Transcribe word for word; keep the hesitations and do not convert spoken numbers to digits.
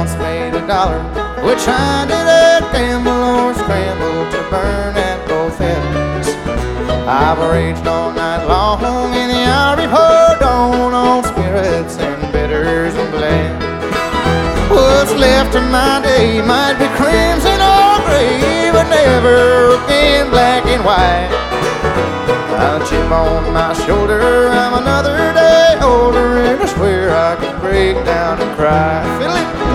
once made a dollar, which I did a gamble or scramble to burn at both ends. I've raged all night long in the hour before dawn on spirits and bitters and blends. What's left of my day might be crimson or gray, but never again black and white. A chip on my shoulder, I'm another day older, and I swear I could break down and cry. Fiddle it.